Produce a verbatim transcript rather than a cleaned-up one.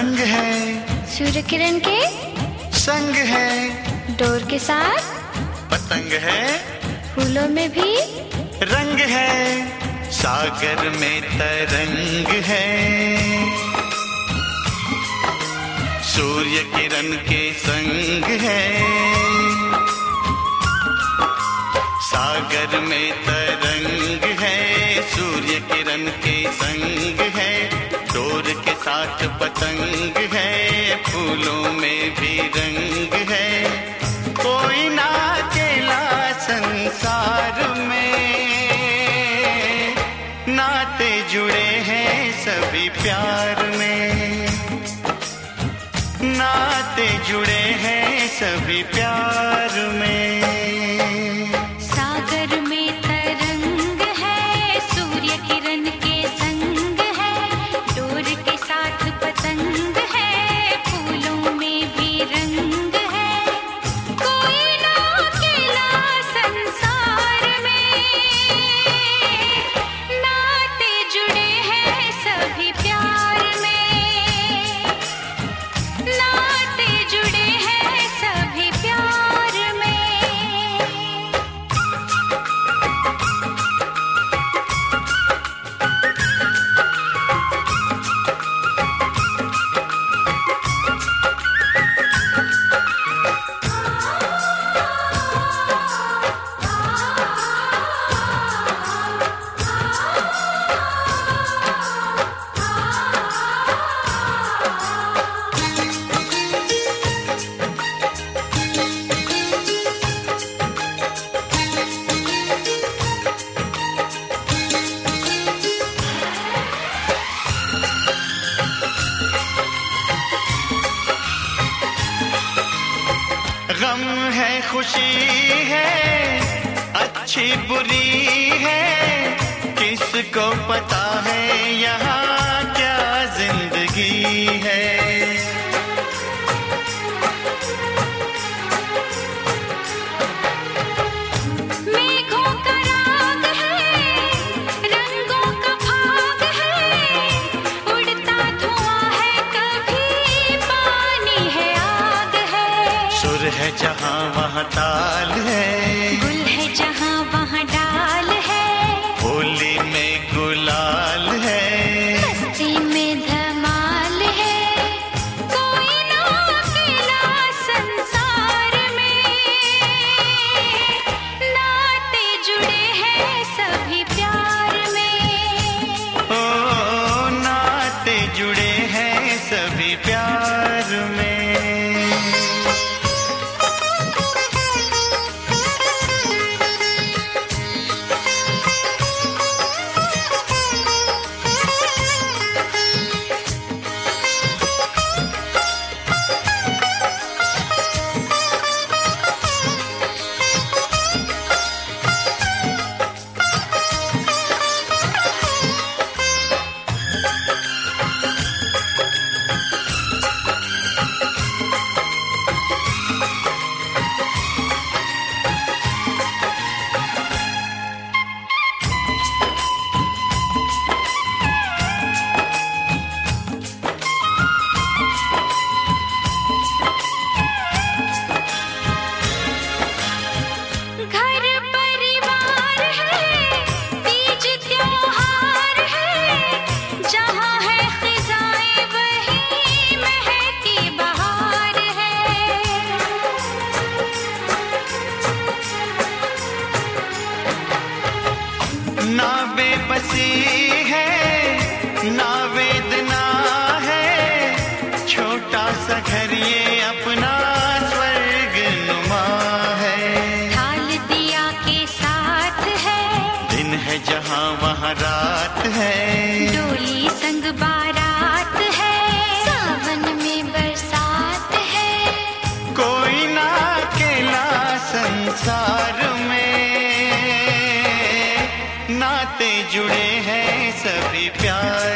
रंग है सूर्य किरण के संग है, डोर के साथ पतंग है, फूलों में भी रंग है, सागर में तरंग है, सूर्य किरण के संग है, सागर में तरंग है, सूर्य किरण के संग है, डोर के साथ पतंग है, फूलों में भी रंग है, कोई ना अकेला संसार में, नाते जुड़े हैं सभी प्यार में, नाते जुड़े हैं सभी प्यार में। सागर में तरंग है, सूर्य किरण के संग है, डोर के साथ पतंग है, फूलों में भी रंग है, कोई ना अकेला संसार में, नाते जुड़े हैं सभी प्यार में, नाते जुड़े हैं सभी प्यार में। गम है खुशी है अच्छी बुरी है, किसको पता है यहाँ क्या जिंदगी है। मेघों का राग है, रंगों का भाग है, उड़ता धुआं है, कभी पानी है, आग है, सुर है जहाँ वहाँ ताल है, गुल है जहाँ वहाँ डाल है, होली में गुलाल है, मस्ती में धमाल है, कोई ना अकेला संसार में, नाते जुड़े हैं सभी प्यार में, ओ नाते जुड़े हैं सभी प्यार में। घर परिवार है, तीज त्योहार है, जहाँ है खिजाएं वहीं महकी बहार है, ना बेबसी है ना वेदना है, छोटा सा घर ये अपना स्वर्ग नुमा है, थाल दिया के साथ है, दिन है जहाँ वहाँ रात है, डोली संग बारात है, सावन में बरसात है, कोई ना अकेला संसार में, नाते जुड़े हैं सभी प्यार